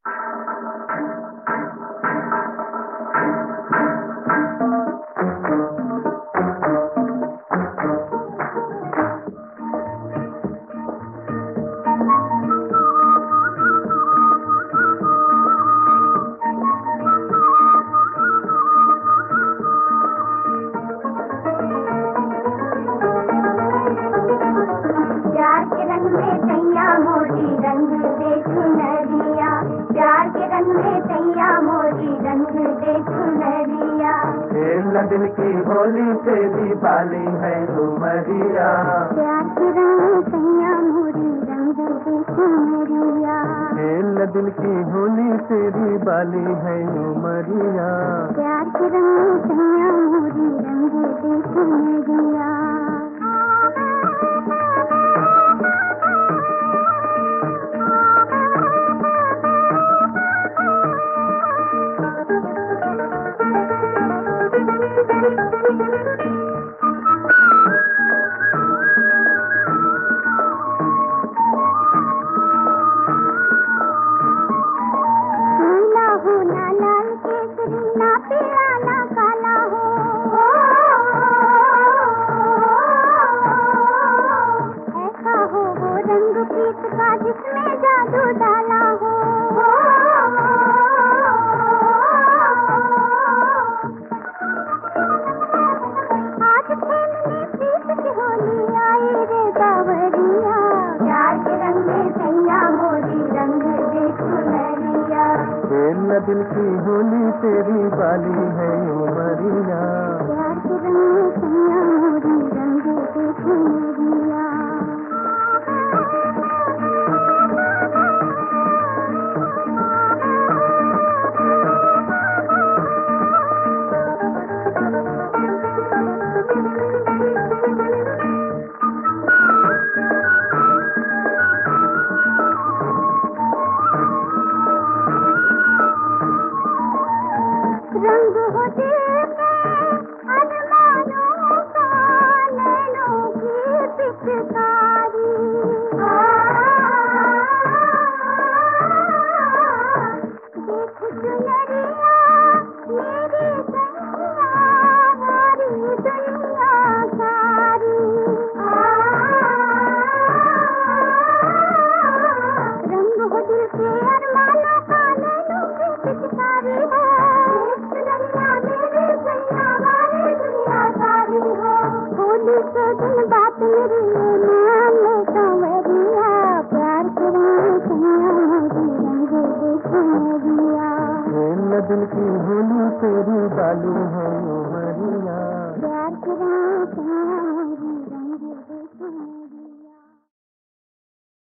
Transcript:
दिल की होली से दीवाली है उमरिया, प्यार के रंग सैया मोरी रंग दे चुनरिया। खेल दिल की होली से दीवाली है उमरिया, प्यार के रंग सैया मोरी रंग दे चुनरिया। जिसमें जादू डाला हो, आज खेलने प्रीत की होली आई रे बावरिया। प्यार के रंग में सैया मोरी रंग दे चुनरिया, खेल दिल की होली तेरी बाली है उमरिया। प्यार के रंग में सैया मोरी रंग दे चुनरिया। रंग हो दिल के अरमानों का, नैनों की पिचकारी। देख चुनरिया मेरी सैया, हमारी दुनिया सारी। रंग हो दिल के अरमानों का, नैनों की पिचकारी है। होली के दिन बात मेरी मान ले संवरिया, प्यार के रंग सैया मोरी रंग दे चुनरिया। खेल दिल की होली तेरी बाली है उमरिया, प्यार के रंग